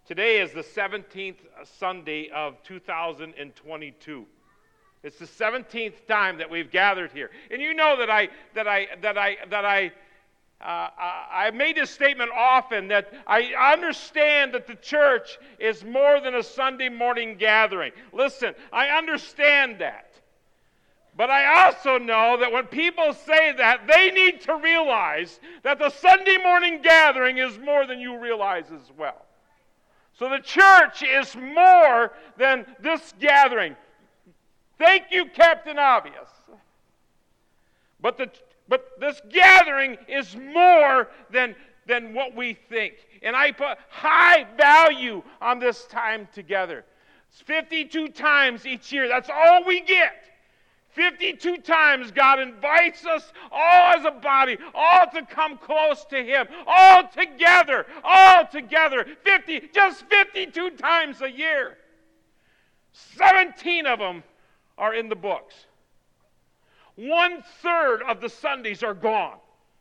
Today is the 17th Sunday of 2022. It's the 17th time that we've gathered here. And you know that I made this statement often, that I understand that the church is more than a Sunday morning gathering. Listen, I understand that. But I also know that when people say that, they need to realize that the Sunday morning gathering is more than you realize as well. So the church is more than this gathering. Thank you, Captain Obvious. But this gathering is more than what we think. And I put high value on this time together. It's 52 times each year. That's all we get. 52 times God invites us all as a body, all to come close to Him, all together, just 52 times a year. 17 of them are in the books. 1/3 of the Sundays are gone.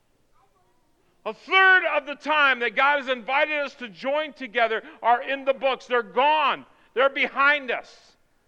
1/3 of the time that God has invited us to join together are in the books. They're gone. They're behind us.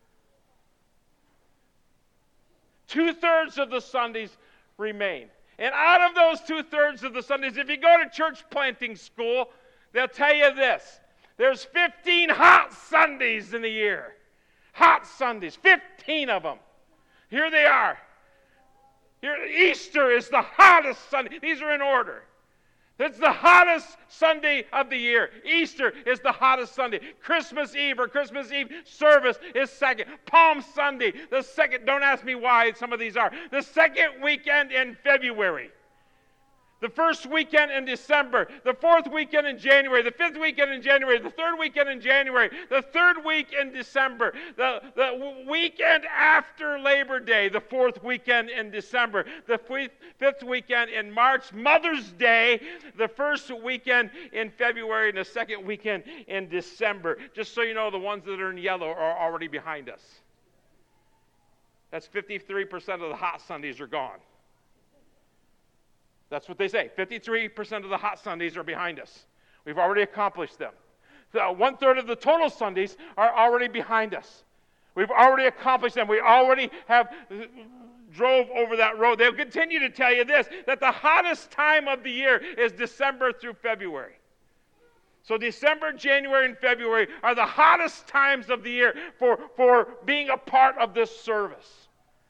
2/3 of the Sundays remain. And out of those 2/3 of the Sundays, if you go to church planting school, they'll tell you this. There's 15 hot Sundays in the year. Hot Sundays, 15 of them. Here they are. Here, Easter is the hottest Sunday. These are in order. It's the hottest Sunday of the year. Easter is the hottest Sunday. Christmas Eve or Christmas Eve service is second. Palm Sunday, the second. Don't ask me why some of these are. The second weekend in February. The first weekend in December. The fourth weekend in January. The fifth weekend in January. The third weekend in January. The third week in December. The weekend after Labor Day. The fourth weekend in December. The fifth weekend in March. Mother's Day. The first weekend in February. And the second weekend in December. Just so you know, the ones that are in yellow are already behind us. That's 53% of the hot Sundays are gone. That's what they say. 53% of the hot Sundays are behind us. We've already accomplished them. So 1/3 of the total Sundays are already behind us. We've already accomplished them. We already have drove over that road. They'll continue to tell you this, that the hottest time of the year is December through February. So December, January, and February are the hottest times of the year for being a part of this service.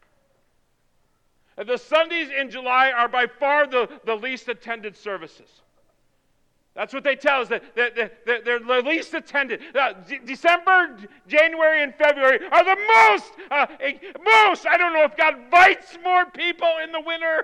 The Sundays in July are by far the least attended services. That's what they tell us, that they're the least attended. December, January, and February are the most. I don't know if God invites more people in the winter.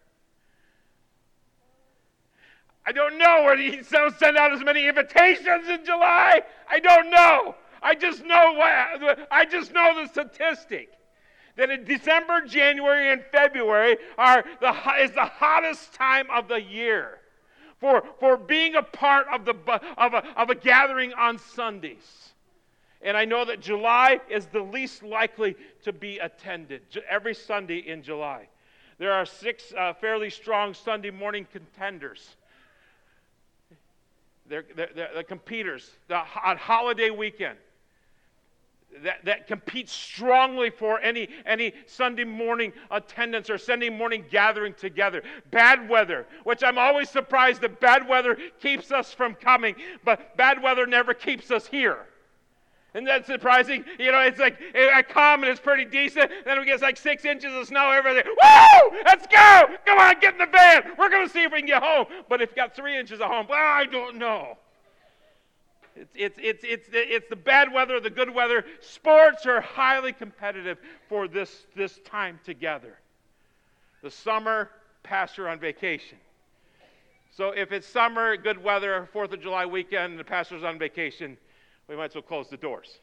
I don't know whether He doesn't send out as many invitations in July. I don't know. I just know the statistic. That in December, January, and February is the hottest time of the year for being a part of a gathering on Sundays. And I know that July is the least likely to be attended. Every Sunday in July, there are 6 fairly strong Sunday morning contenders. They're the competitors on holiday weekend. That competes strongly for any Sunday morning attendance or Sunday morning gathering together. Bad weather, which I'm always surprised that bad weather keeps us from coming, but bad weather never keeps us here. Isn't that surprising? You know, it's like, I come and it's pretty decent, then we get like 6 inches of snow, everything. Woo! Let's go! Come on, get in the van! We're going to see if we can get home. But if you got 3 inches of home, well, I don't know. It's the bad weather, the good weather. Sports are highly competitive for this time together. The summer, pastor on vacation. So if it's summer, good weather, 4th of July weekend, and the pastor's on vacation, we might as well close the doors.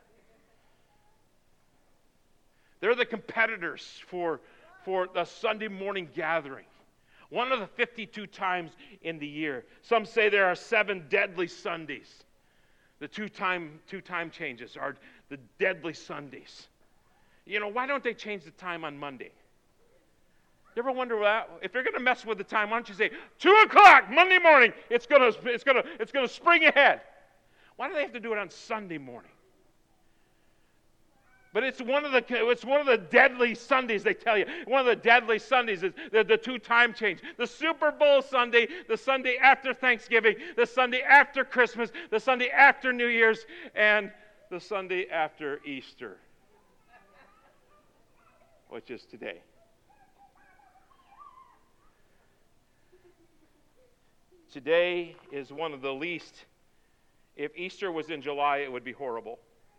They're the competitors for the Sunday morning gathering. One of the 52 times in the year. Some say there are 7 deadly Sundays. The two time changes are the deadly Sundays. You know, why don't they change the time on Monday? You ever wonder that? If you're going to mess with the time, why don't you say 2 o'clock Monday morning? It's going to spring ahead. Why do they have to do it on Sunday morning? But it's one of the deadly Sundays, they tell you. One of the deadly Sundays is the two-time change. The Super Bowl Sunday, the Sunday after Thanksgiving, the Sunday after Christmas, the Sunday after New Year's, and the Sunday after Easter, which is today. Today is one of the least. If Easter was in July, it would be horrible.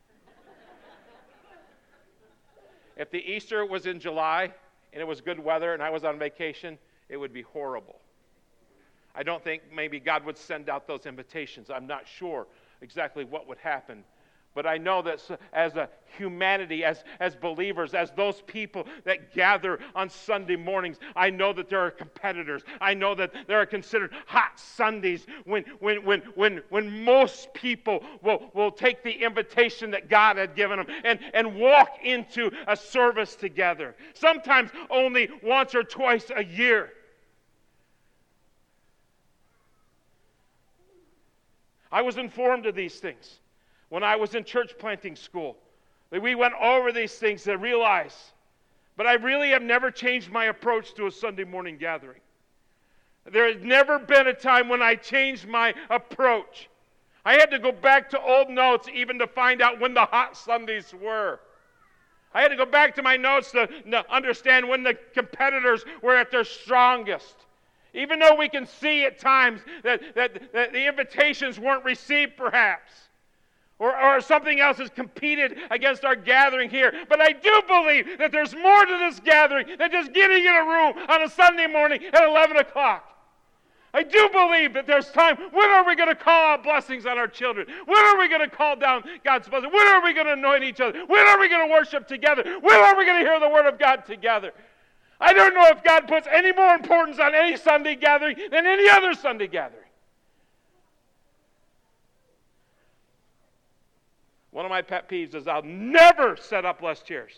If the Easter was in July and it was good weather and I was on vacation, it would be horrible. I don't think maybe God would send out those invitations. I'm not sure exactly what would happen. But I know that as a humanity, as believers, as those people that gather on Sunday mornings, I know that there are competitors. I know that there are considered hot Sundays when most people will take the invitation that God had given them and walk into a service together. Sometimes only once or twice a year. I was informed of these things when I was in church planting school. We went over these things to realize, but I really have never changed my approach to a Sunday morning gathering. There has never been a time when I changed my approach. I had to go back to old notes even to find out when the hot Sundays were. I had to go back to my notes to understand when the competitors were at their strongest. Even though we can see at times that the invitations weren't received perhaps. Or something else has competed against our gathering here. But I do believe that there's more to this gathering than just getting in a room on a Sunday morning at 11 o'clock. I do believe that there's time. When are we going to call out blessings on our children? When are we going to call down God's blessing? When are we going to anoint each other? When are we going to worship together? When are we going to hear the Word of God together? I don't know if God puts any more importance on any Sunday gathering than any other Sunday gathering. One of my pet peeves is I'll never set up less chairs.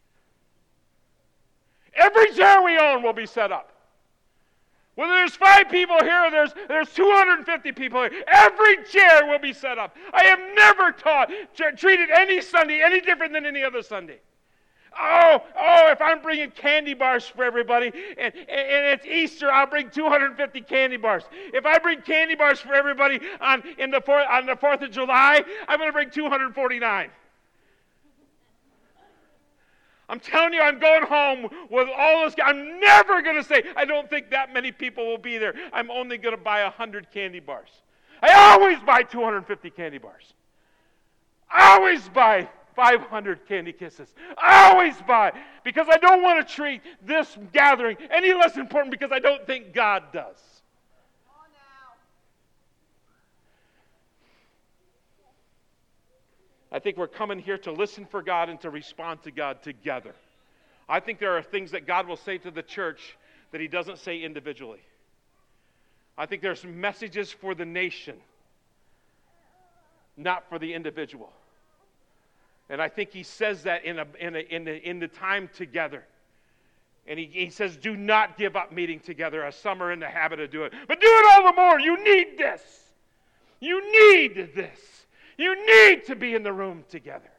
Every chair we own will be set up. Whether there's 5 people here or there's 250 people here, every chair will be set up. I have never treated any Sunday any different than any other Sunday. Oh, if I'm bringing candy bars for everybody and it's Easter, I'll bring 250 candy bars. If I bring candy bars for everybody on the 4th of July, I'm going to bring 249. I'm telling you, I'm going home with all this. I'm never going to say, I don't think that many people will be there. I'm only going to buy 100 candy bars. I always buy 250 candy bars. I always buy 500 candy kisses. I always buy, because I don't want to treat this gathering any less important, because I don't think God does. I think we're coming here to listen for God and to respond to God together. I think there are things that God will say to the church that He doesn't say individually. I think there's messages for the nation, not for the individual. And I think He says that in the time together. And he says, do not give up meeting together, as some are in the habit of doing. But do it all the more. You need this. You need this. You need to be in the room together.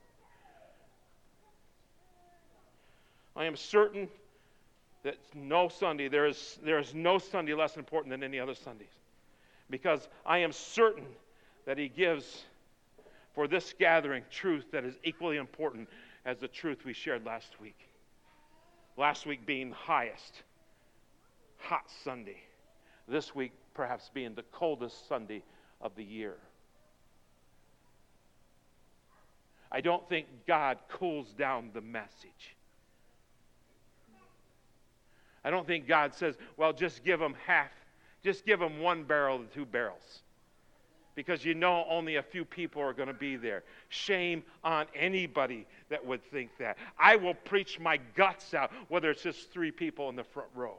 I am certain that no Sunday, there is no Sunday less important than any other Sundays. Because I am certain that He gives for this gathering truth that is equally important as the truth we shared last week. Last week being the highest, hot Sunday. This week perhaps being the coldest Sunday of the year. I don't think God cools down the message. I don't think God says, well, just give them half. Just give them 1 barrel to 2 barrels. Because you know only a few people are going to be there. Shame on anybody that would think that. I will preach my guts out, whether it's just 3 people in the front row.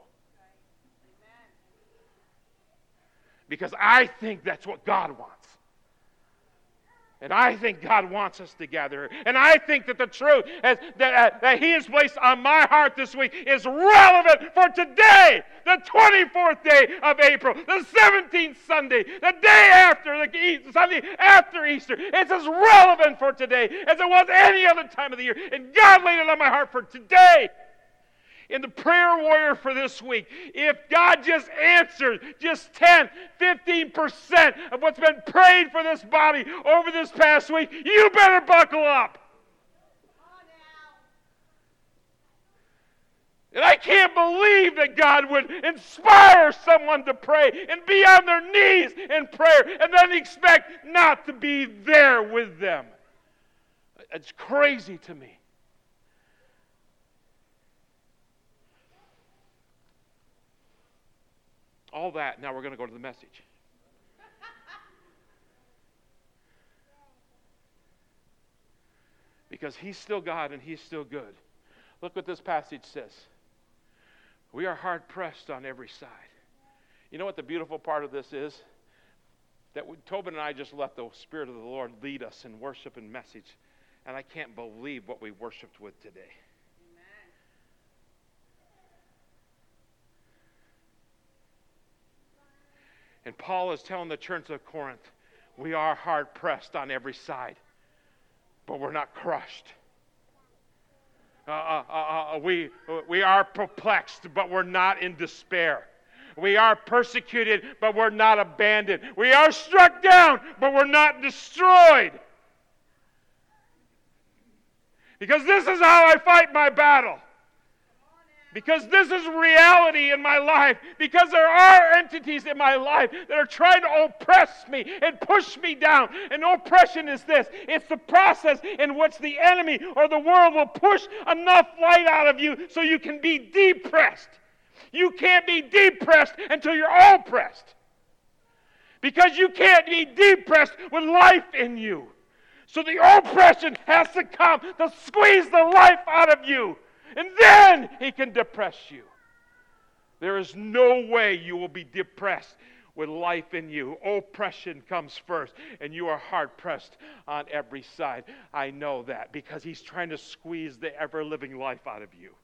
Because I think that's what God wants. And I think God wants us together. And I think that the truth that He has placed on my heart this week is relevant for today, the 24th day of April, the 17th Sunday, the day after, the Sunday after Easter. It's as relevant for today as it was any other time of the year. And God laid it on my heart for today. In the prayer warrior for this week, if God just answers just 10, 15% of what's been prayed for this body over this past week, you better buckle up. And I can't believe that God would inspire someone to pray and be on their knees in prayer and then expect not to be there with them. It's crazy to me. All that, now we're going to go to the message. Because He's still God and He's still good. Look what this passage says. We are hard pressed on every side. You know what the beautiful part of this is? That Tobin and I just let the Spirit of the Lord lead us in worship and message. And I can't believe what we worshiped with today. And Paul is telling the church of Corinth, we are hard pressed on every side, but we're not crushed. We are perplexed, but we're not in despair. We are persecuted, but we're not abandoned. We are struck down, but we're not destroyed. Because this is how I fight my battle. Because this is reality in my life. Because there are entities in my life that are trying to oppress me and push me down. And oppression is this. It's the process in which the enemy or the world will push enough light out of you so you can be depressed. You can't be depressed until you're oppressed. Because you can't be depressed with life in you. So the oppression has to come to squeeze the life out of you. And then He can depress you. There is no way you will be depressed with life in you. Oppression comes first, and you are hard-pressed on every side. I know that because He's trying to squeeze the ever-living life out of you.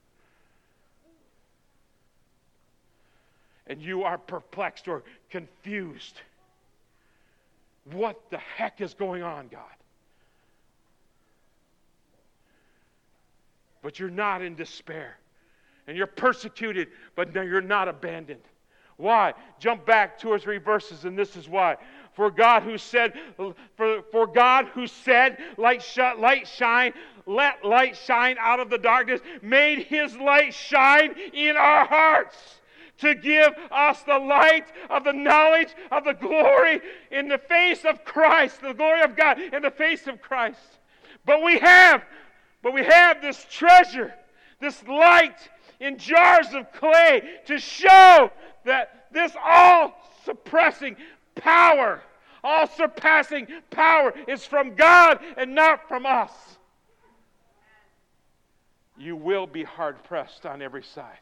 And you are perplexed or confused. What the heck is going on, God? But you're not in despair. And you're persecuted, but you're not abandoned. Why? Jump back 2 or 3 verses, and this is why. For God who said, light shine, let light shine out of the darkness, made His light shine in our hearts to give us the light of the knowledge of the glory in the face of Christ, the glory of God in the face of Christ. But we have this treasure, this light in jars of clay to show that this all-surpassing power is from God and not from us. You will be hard-pressed on every side.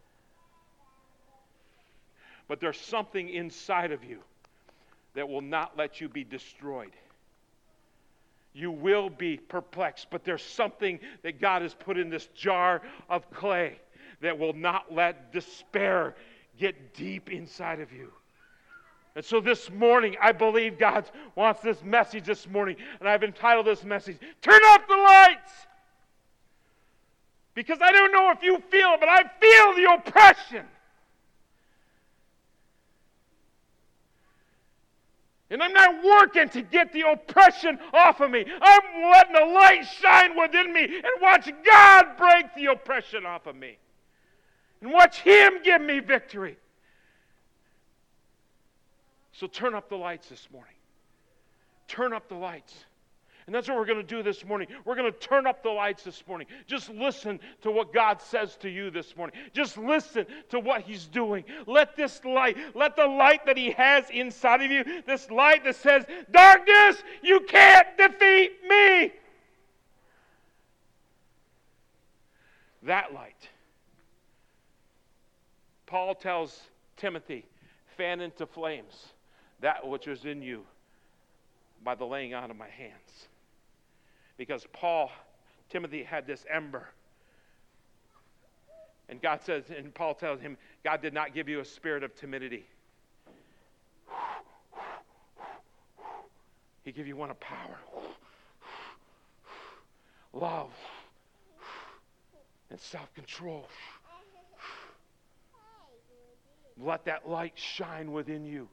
But there's something inside of you that will not let you be destroyed. You will be perplexed, but there's something that God has put in this jar of clay that will not let despair get deep inside of you. And so this morning, I believe God wants this message this morning, and I've entitled this message, Turn Up the Lights! Because I don't know if you feel it, but I feel the oppression. And I'm not working to get the oppression off of me. I'm letting the light shine within me and watch God break the oppression off of me. And watch Him give me victory. So turn up the lights this morning. Turn up the lights. And that's what we're going to do this morning. We're going to turn up the lights this morning. Just listen to what God says to you this morning. Just listen to what He's doing. Let this light, let the light that He has inside of you, this light that says, darkness, you can't defeat me. That light. Paul tells Timothy, fan into flames that which is in you by the laying on of my hands. Because Timothy had this ember. And God says, and Paul tells him, God did not give you a spirit of timidity. He gave you one of power, love, and self-control. Let that light shine within you.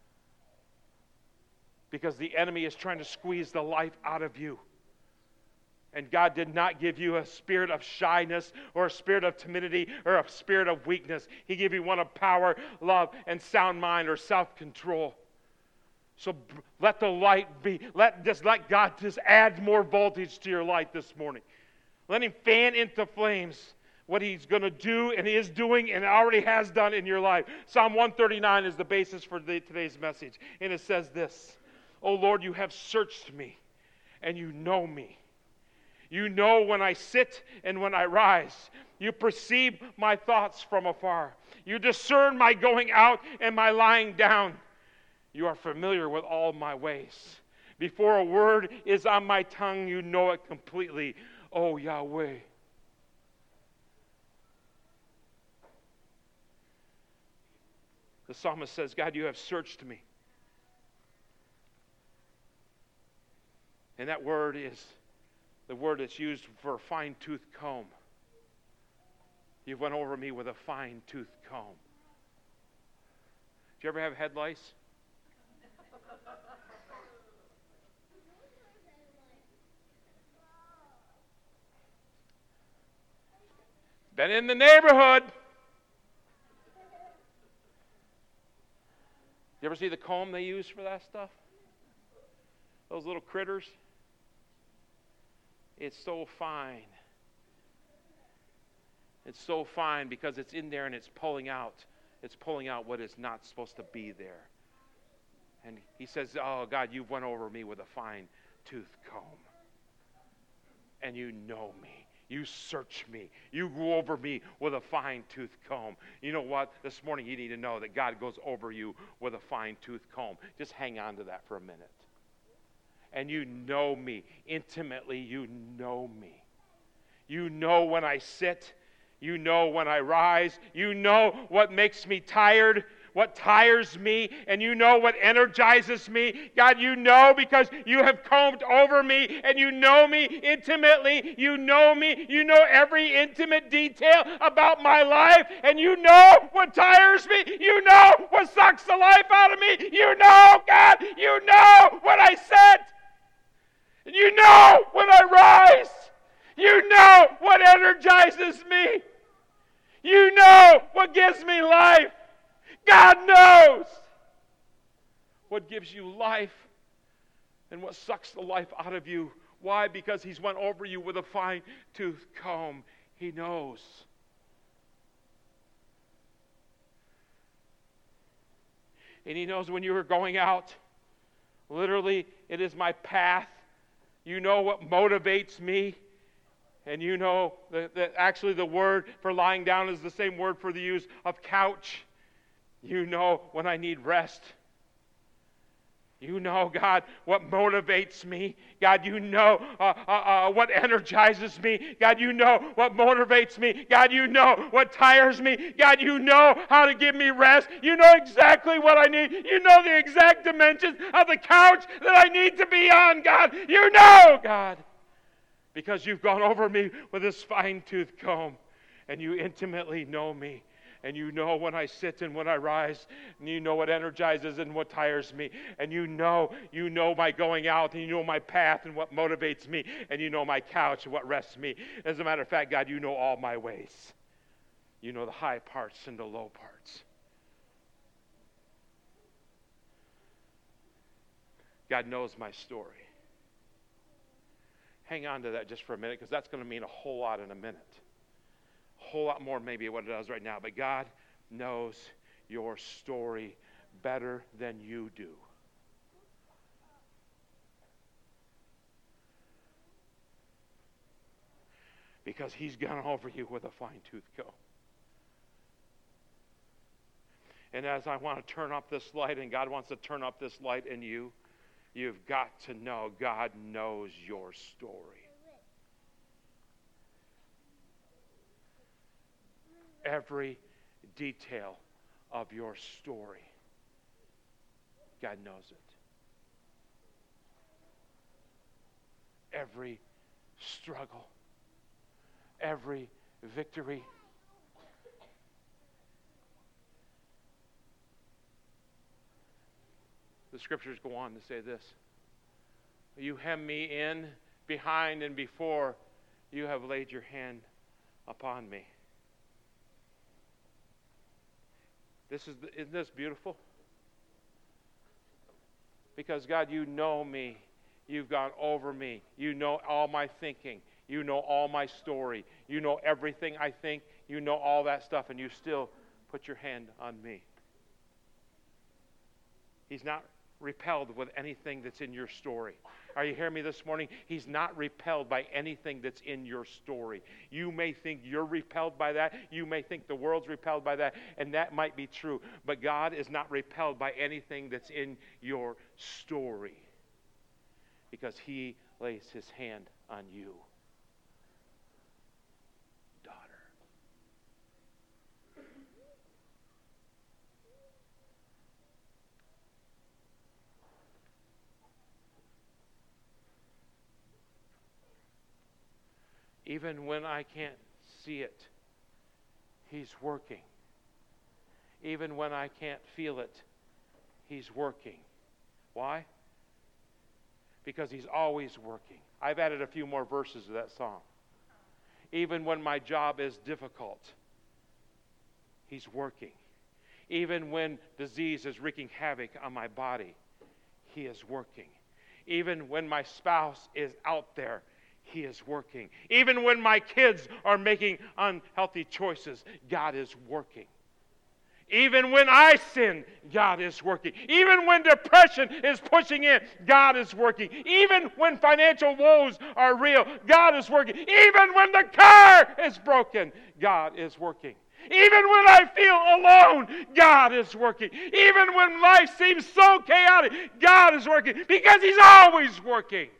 Because the enemy is trying to squeeze the life out of you. And God did not give you a spirit of shyness or a spirit of timidity or a spirit of weakness. He gave you one of power, love, and sound mind or self-control. So let the light be. Let God just add more voltage to your light this morning. Let Him fan into flames what He's going to do and is doing and already has done in your life. Psalm 139 is the basis for today's message. And it says this, "O Lord, you have searched me and you know me. You know when I sit and when I rise. You perceive my thoughts from afar. You discern my going out and my lying down. You are familiar with all my ways. Before a word is on my tongue, you know it completely. Oh, Yahweh." The psalmist says, God, you have searched me. And that word is the word that's used for a fine-tooth comb. You went over me with a fine-tooth comb. Did you ever have head lice? Been in the neighborhood. You ever see the comb they use for that stuff? Those little critters? It's so fine. It's so fine because it's in there and it's pulling out. It's pulling out what is not supposed to be there. And he says, oh, God, you went over me with a fine-tooth comb. And you know me. You search me. You go over me with a fine-tooth comb. You know what? This morning you need to know that God goes over you with a fine-tooth comb. Just hang on to that for a minute. And you know me. Intimately, you know me. You know when I sit. You know when I rise. You know what makes me tired, what tires me, and you know what energizes me. God, you know because you have combed over me, and you know me intimately. You know me. You know every intimate detail about my life, and you know what tires me. You know what sucks the life out of me. You know, God, you know when I sit. You know when I rise. You know what energizes me. You know what gives me life. God knows what gives you life and what sucks the life out of you. Why? Because He's went over you with a fine-tooth comb. He knows. And He knows when you are going out. Literally, it is my path. You know what motivates me. And you know that actually the word for lying down is the same word for the use of couch. You know when I need rest. You know, God, what motivates me. God, you know what energizes me. God, you know what motivates me. God, you know what tires me. God, you know how to give me rest. You know exactly what I need. You know the exact dimensions of the couch that I need to be on, God. You know, God, because you've gone over me with this fine-tooth comb, and you intimately know me. And you know when I sit and when I rise, and you know what energizes and what tires me. And you know my going out, and you know my path and what motivates me, and you know my couch and what rests me. As a matter of fact, God, you know all my ways. You know the high parts and the low parts. God knows my story. Hang on to that just for a minute, because that's going to mean a whole lot in a minute. Whole lot more maybe what it does right now, but God knows your story better than you do. Because He's gone over you with a fine-tooth comb. And as I want to turn up this light, and God wants to turn up this light in you, You've got to know God knows your story. Every detail of your story, God knows it. Every struggle, every victory. The scriptures go on to say this: you hem me in behind and before, you have laid your hand upon me. Isn't this beautiful? Because God, you know me. You've gone over me. You know all my thinking. You know all my story. You know everything I think. You know all that stuff, and you still put your hand on me. He's not repelled with anything that's in your story. Are you hearing me this morning? He's not repelled by anything that's in your story. You may think you're repelled by that. You may think the world's repelled by that, and that might be true. But God is not repelled by anything that's in your story, because He lays His hand on you. Daughter. Even when I can't see it, He's working. Even when I can't feel it, He's working. Why? Because He's always working. I've added a few more verses to that song. Even when my job is difficult, He's working. Even when disease is wreaking havoc on my body, He is working. Even when my spouse is out there, He is working. Even when my kids are making unhealthy choices, God is working. Even when I sin, God is working. Even when depression is pushing in, God is working. Even when financial woes are real, God is working. Even when the car is broken, God is working. Even when I feel alone, God is working. Even when life seems so chaotic, God is working, because He's always working.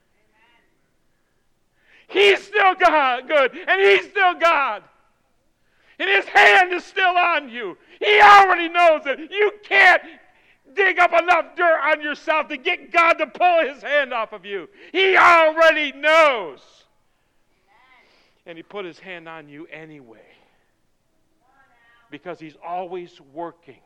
He's still God, good, and He's still God. And His hand is still on you. He already knows it. You can't dig up enough dirt on yourself to get God to pull His hand off of you. He already knows. And He put His hand on you anyway, because He's always working.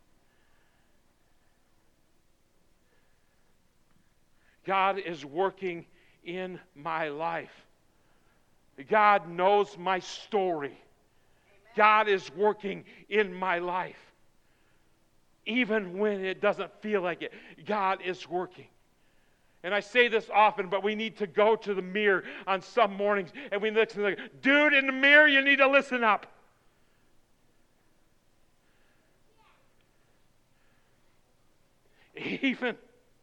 God is working in my life. God knows my story. God is working in my life. Even when it doesn't feel like it, God is working. And I say this often, but we need to go to the mirror on some mornings and we listen like, dude, in the mirror, you need to listen up. Even,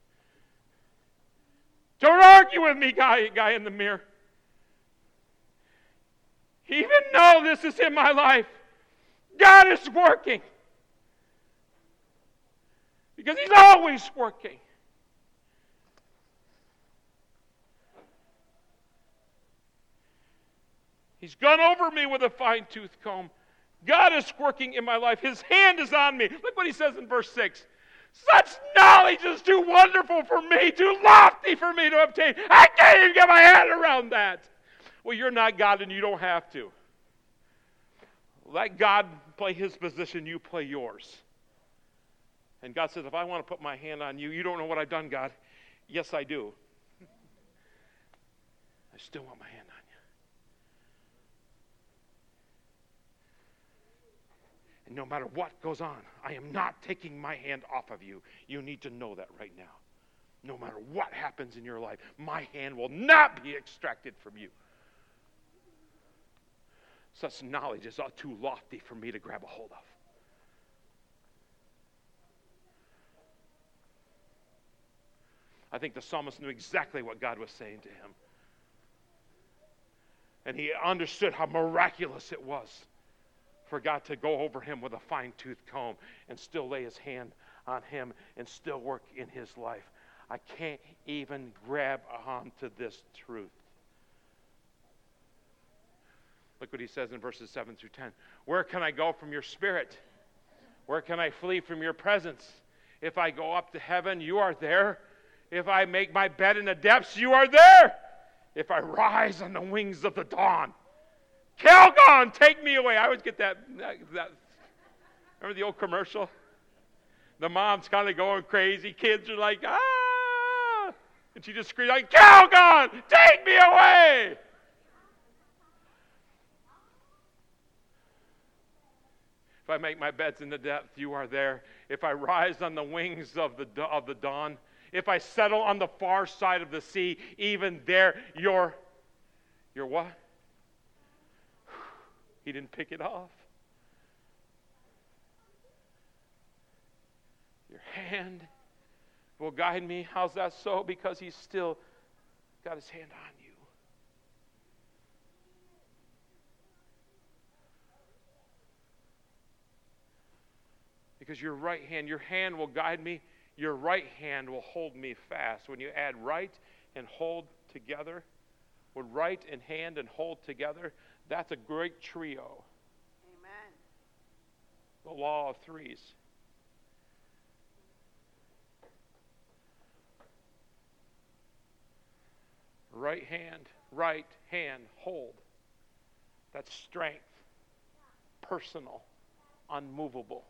don't argue with me, guy in the mirror. Even though this is in my life, God is working. Because He's always working. He's gone over me with a fine-tooth comb. God is working in my life. His hand is on me. Look what He says in verse 6. Such knowledge is too wonderful for me, too lofty for me to obtain. I can't even get my head around that. Well, you're not God and you don't have to. Let God play His position, you play yours. And God says, if I want to put my hand on you, you don't know what I've done, God. Yes, I do. I still want my hand on you. And no matter what goes on, I am not taking my hand off of you. You need to know that right now. No matter what happens in your life, my hand will not be extracted from you. Such knowledge is too lofty for me to grab a hold of. I think the psalmist knew exactly what God was saying to him. And he understood how miraculous it was for God to go over him with a fine-tooth comb and still lay His hand on him and still work in his life. I can't even grab onto this truth. Look what he says in verses 7 through 10. Where can I go from your spirit? Where can I flee from your presence? If I go up to heaven, you are there. If I make my bed in the depths, you are there. If I rise on the wings of the dawn, Calgon, take me away. I always get that. Remember the old commercial? The mom's kind of going crazy. Kids are like, ah! And she just screams like, Calgon, take me away! If I make my beds in the depth, you are there. If I rise on the wings of the dawn, if I settle on the far side of the sea, even there, you're what? He didn't pick it off. Your hand will guide me. How's that so? Because he's still got his hand on you. Because your hand will guide me. Your right hand will hold me fast. When you add right and hold together, when right and hand and hold together, that's a great trio. Amen. The law of threes. Right hand, hold. That's strength. Personal. Unmovable.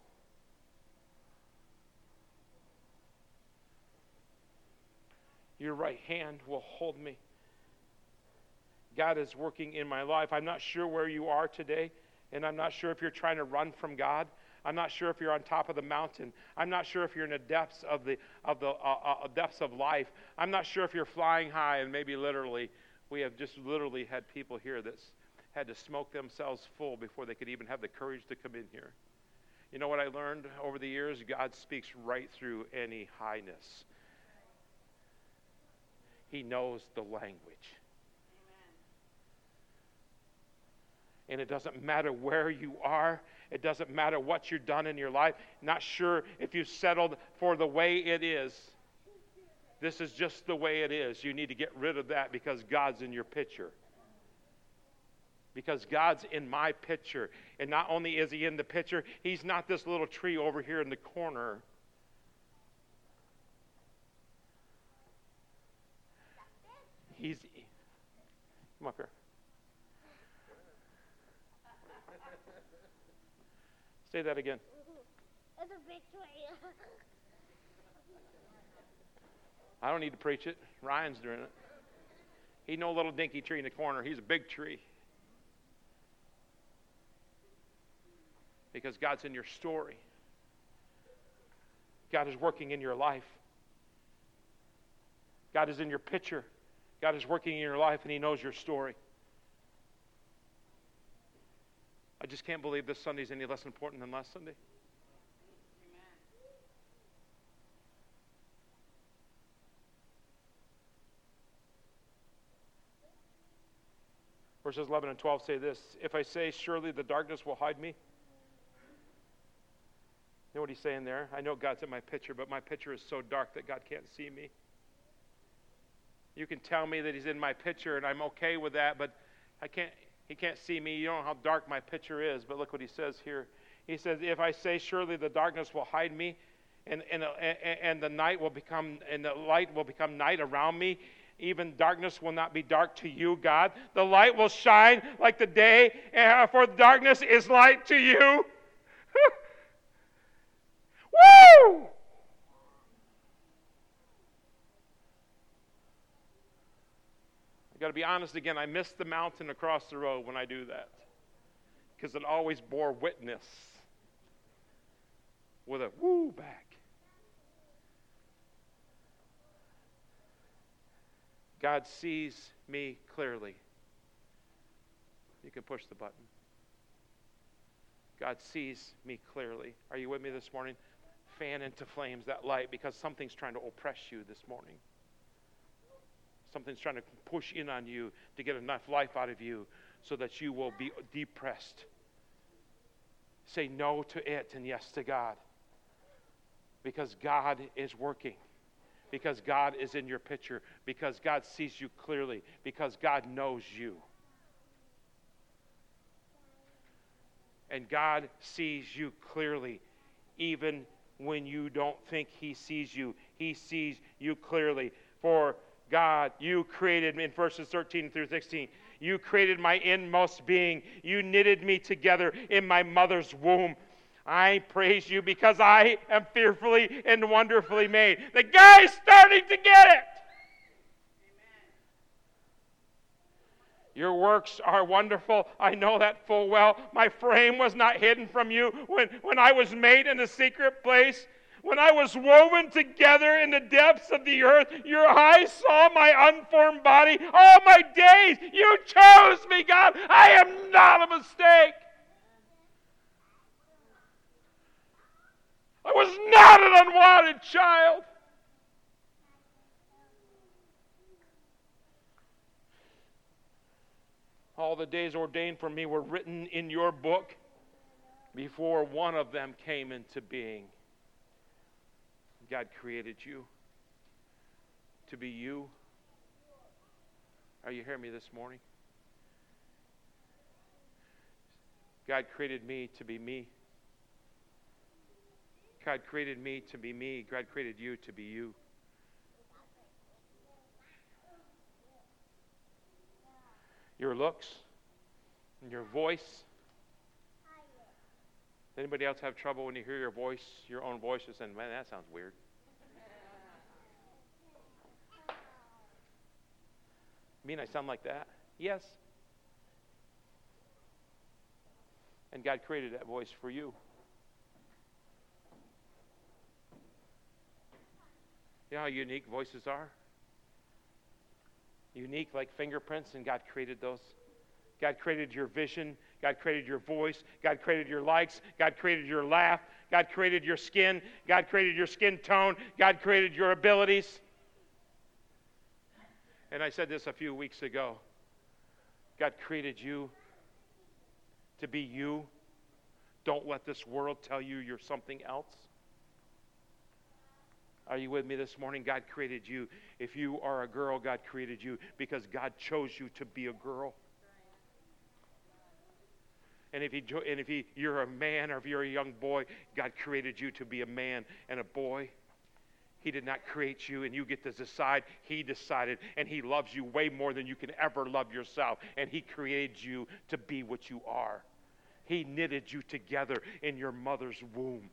Your right hand will hold me. God is working in my life. I'm not sure where you are today, and I'm not sure if you're trying to run from God. I'm not sure if you're on top of the mountain. I'm not sure if you're in the depths of the depths of life. I'm not sure if you're flying high, and maybe literally, we have just literally had people here that had to smoke themselves full before they could even have the courage to come in here. You know what I learned over the years? God speaks right through any highness. He knows the language. Amen. And it doesn't matter where you are. It doesn't matter what you've done in your life. Not sure if you've settled for the way it is. This is just the way it is. You need to get rid of that because God's in your picture. Because God's in my picture. And not only is he in the picture, he's not this little tree over here in the corner. Come up here. Say that again. It's a big tree. I don't need to preach it. Ryan's doing it. He's no little dinky tree in the corner. He's a big tree. Because God's in your story. God is working in your life. God is in your picture. God is working in your life, and he knows your story. I just can't believe this Sunday is any less important than last Sunday. Amen. Verses 11 and 12 say this: if I say, surely the darkness will hide me. You know what he's saying there? I know God's in my picture, but my picture is so dark that God can't see me. You can tell me that he's in my picture, and I'm okay with that, but he can't see me. You don't know how dark my picture is, but look what he says here. He says, if I say, surely the darkness will hide me, and the night will become, and the light will become night around me, even darkness will not be dark to you, God. The light will shine like the day, for darkness is light to you. Woo! I got to be honest again, I miss the mountain across the road when I do that. Because it always bore witness with a woo back. God sees me clearly. You can push the button. God sees me clearly. Are you with me this morning? Fan into flames that light, because something's trying to oppress you this morning. Something's trying to push in on you to get enough life out of you so that you will be depressed. Say no to it and yes to God. Because God is working. Because God is in your picture. Because God sees you clearly. Because God knows you. And God sees you clearly. Even when you don't think He sees you. He sees you clearly. For God, you created me in verses 13 through 16. You created my inmost being. You knitted me together in my mother's womb. I praise you because I am fearfully and wonderfully made. The guy's starting to get it. Your works are wonderful. I know that full well. My frame was not hidden from you when I was made in the secret place. When I was woven together in the depths of the earth, your eyes saw my unformed body. All my days, you chose me, God. I am not a mistake. I was not an unwanted child. All the days ordained for me were written in your book before one of them came into being. God created you to be you. Are you hearing me this morning? God created me to be me. God created me to be me. God created you to be you. Your looks and your voice. Anybody else have trouble when you hear your voice, your own voice, and saying, man, that sounds weird? Mean I sound like that? Yes. And God created that voice for you. You know how unique voices are? Unique like fingerprints, and God created those. God created your vision. God created your voice. God created your likes. God created your laugh. God created your skin. God created your skin tone. God created your abilities. And I said this a few weeks ago. God created you to be you. Don't let this world tell you you're something else. Are you with me this morning? God created you. If you are a girl, God created you because God chose you to be a girl. And if you're a man or if you're a young boy, God created you to be a man and a boy. He did not create you and you get to decide. He decided, and He loves you way more than you can ever love yourself. And He created you to be what you are. He knitted you together in your mother's womb.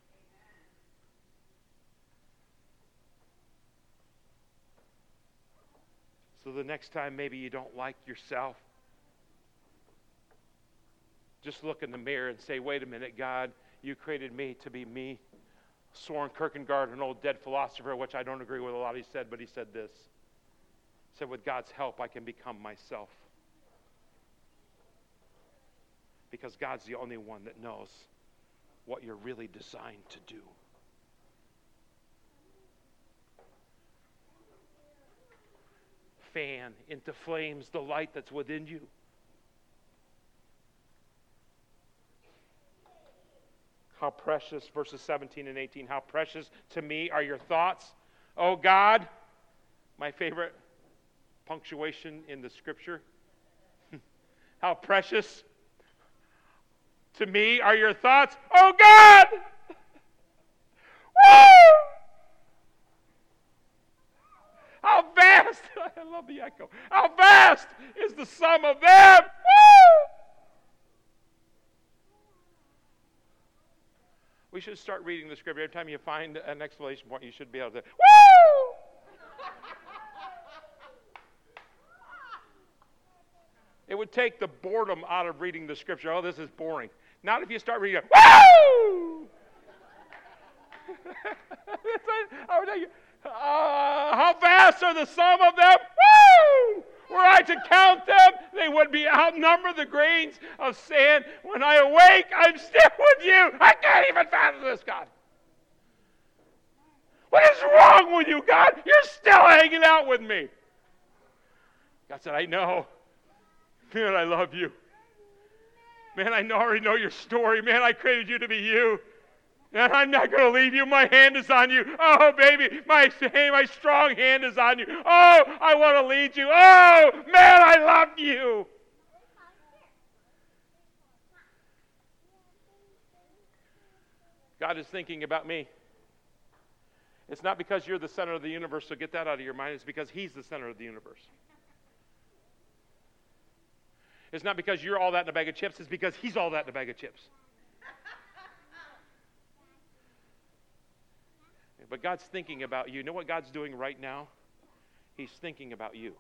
So the next time maybe you don't like yourself, just look in the mirror and say, wait a minute, God, you created me to be me. Soren Kierkegaard, an old dead philosopher, which I don't agree with a lot he said, but he said this. He said, with God's help, I can become myself. Because God's the only one that knows what you're really designed to do. Fan into flames the light that's within you. How precious, verses 17 and 18, how precious to me are your thoughts, O God. My favorite punctuation in the scripture. How precious to me are your thoughts, O God. Woo! How vast, I love the echo. How vast is the sum of them. Woo! We should start reading the scripture. Every time you find an exclamation point, you should be able to, woo! It would take the boredom out of reading the scripture. Oh, this is boring. Not if you start reading it, woo! How vast are the sum of them? Woo! Were I to count them, they would be outnumbered the grains of sand. When I awake, I'm still with you. I can't even fathom this, God. What is wrong with you, God? You're still hanging out with me. God said, I know. Man, I love you. Man, I already know your story. Man, I created you to be you. And I'm not going to leave you. My hand is on you. Oh, baby, my strong hand is on you. Oh, I want to lead you. Oh, man, I love you. God is thinking about me. It's not because you're the center of the universe, so get that out of your mind. It's because He's the center of the universe. It's not because you're all that in a bag of chips. It's because He's all that in a bag of chips. But God's thinking about you. You know what God's doing right now? He's thinking about you.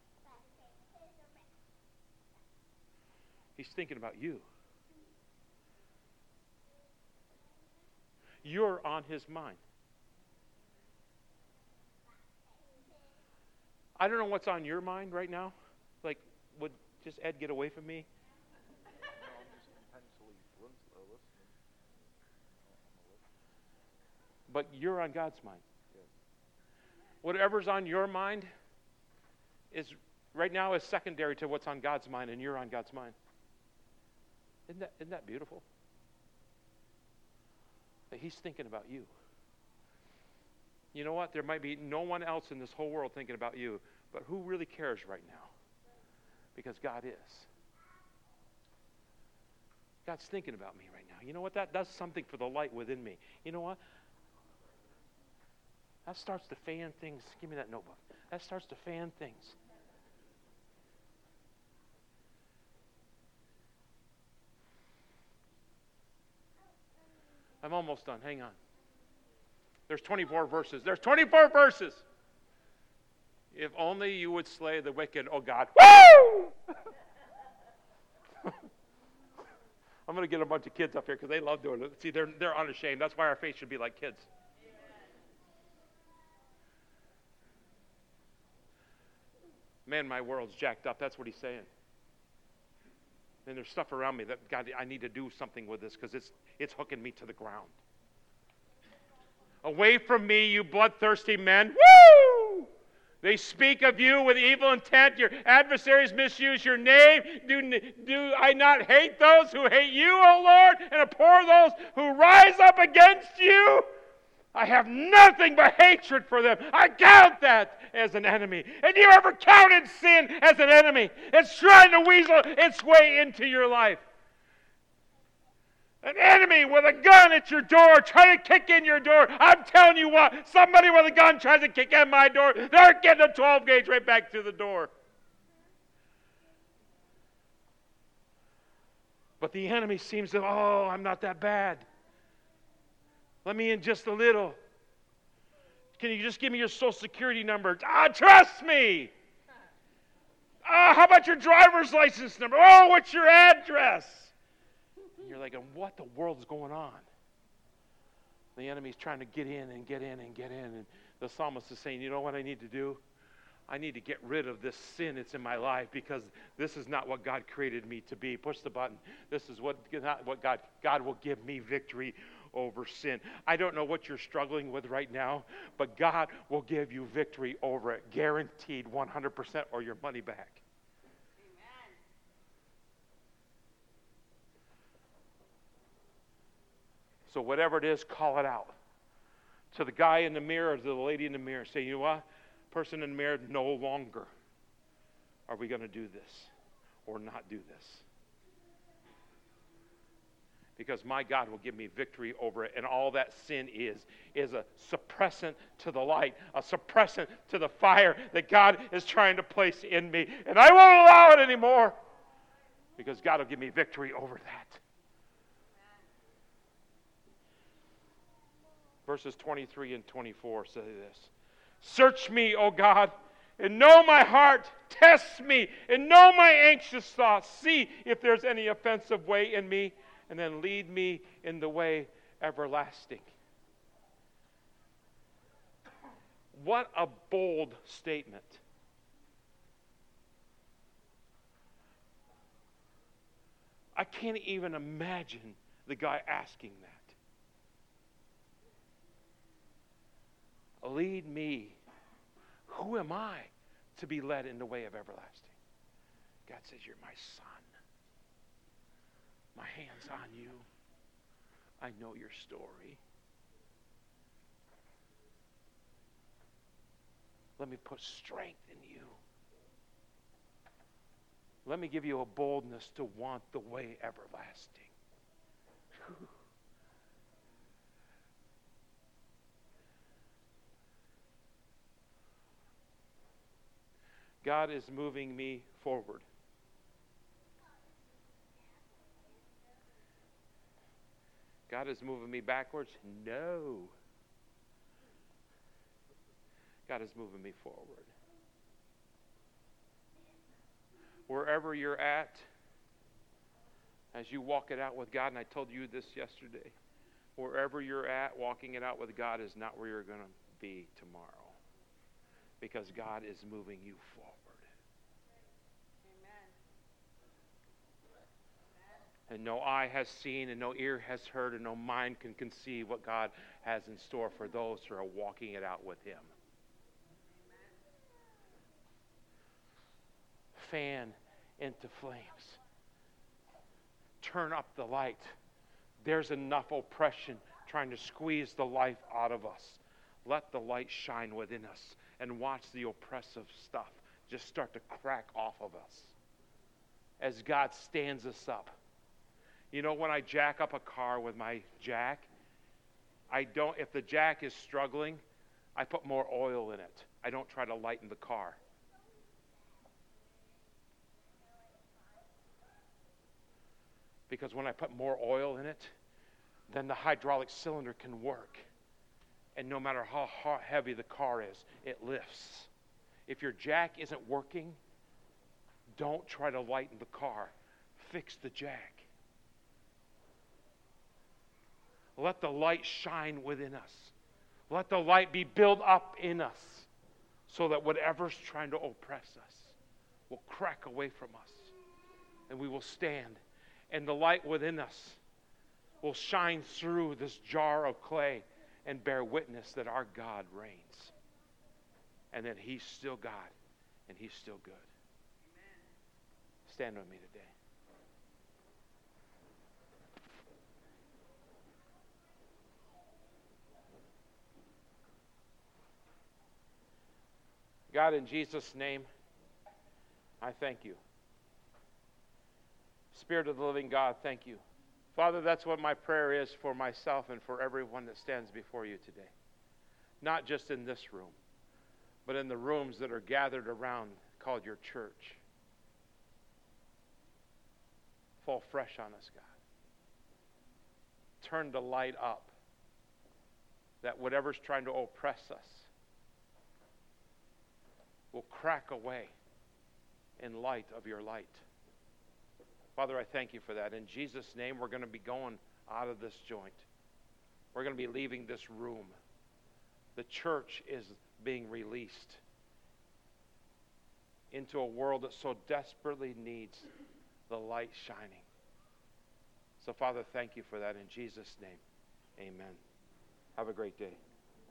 He's thinking about you. You're on His mind. I don't know what's on your mind right now. Like, would just Ed get away from me? But you're on God's mind. Whatever's on your mind is right now is secondary to what's on God's mind, and you're on God's mind. Isn't that beautiful? That He's thinking about you. You know what? There might be no one else in this whole world thinking about you, but who really cares right now? Because God is. God's thinking about me right now. You know what? That does something for the light within me. You know what? That starts to fan things. Give me that notebook. That starts to fan things. I'm almost done. Hang on. There's 24 verses. There's 24 verses. If only you would slay the wicked, oh God. Woo! I'm going to get a bunch of kids up here because they love doing it. See, they're unashamed. That's why our faith should be like kids. Man, my world's jacked up. That's what he's saying. And there's stuff around me that, God, I need to do something with this because it's hooking me to the ground. Away from me, you bloodthirsty men. Woo! They speak of you with evil intent. Your adversaries misuse your name. Do I not hate those who hate you, O Lord, and abhor those who rise up against you? I have nothing but hatred for them. I count that as an enemy. And you ever counted sin as an enemy? It's trying to weasel its way into your life. An enemy with a gun at your door, trying to kick in your door. I'm telling you what, somebody with a gun tries to kick in my door, they're getting a 12 gauge right back through the door. But the enemy seems to, oh, I'm not that bad. Let me in just a little. Can you just give me your social security number? Trust me. How about your driver's license number? Oh, what's your address? And you're like, what the world's going on? The enemy's trying to get in and get in and get in. And the psalmist is saying, you know what I need to do? I need to get rid of this sin that's in my life because this is not what God created me to be. Push the button. This is not what God will give me victory over sin. I don't know what you're struggling with right now, but God will give you victory over it. Guaranteed 100% or your money back. Amen. So whatever it is, call it out. To the guy in the mirror, to the lady in the mirror, say, you know what? Person in the mirror, no longer are we going to do this or not do this. Because my God will give me victory over it. And all that sin is a suppressant to the light, a suppressant to the fire that God is trying to place in me. And I won't allow it anymore because God will give me victory over that. Verses 23 and 24 say this. Search me, O God, and know my heart. Test me and know my anxious thoughts. See if there's any offensive way in me, and then lead me in the way everlasting. What a bold statement. I can't even imagine the guy asking that. Lead me. Who am I to be led in the way of everlasting? God says, you're my son. My hand's on you. I know your story. Let me put strength in you. Let me give you a boldness to want the way everlasting. Whew. God is moving me forward. God is moving me backwards? No. God is moving me forward. Wherever you're at, as you walk it out with God, and I told you this yesterday, wherever you're at, walking it out with God is not where you're going to be tomorrow. Because God is moving you forward. And no eye has seen, and no ear has heard, and no mind can conceive what God has in store for those who are walking it out with Him. Fan into flames. Turn up the light. There's enough oppression trying to squeeze the life out of us. Let the light shine within us and watch the oppressive stuff just start to crack off of us as God stands us up. You know, when I jack up a car with my jack, if the jack is struggling, I put more oil in it. I don't try to lighten the car. Because when I put more oil in it, then the hydraulic cylinder can work. And no matter how heavy the car is, it lifts. If your jack isn't working, don't try to lighten the car. Fix the jack. Let the light shine within us. Let the light be built up in us so that whatever's trying to oppress us will crack away from us and we will stand. And the light within us will shine through this jar of clay and bear witness that our God reigns and that He's still God and He's still good. Amen. Stand with me today. God, in Jesus' name, I thank you. Spirit of the living God, thank you. Father, that's what my prayer is for myself and for everyone that stands before you today. Not just in this room, but in the rooms that are gathered around called your church. Fall fresh on us, God. Turn the light up, that whatever's trying to oppress us will crack away in light of your light. Father, I thank you for that. In Jesus' name, we're going to be going out of this joint. We're going to be leaving this room. The church is being released into a world that so desperately needs the light shining. So, Father, thank you for that. In Jesus' name, amen. Have a great day.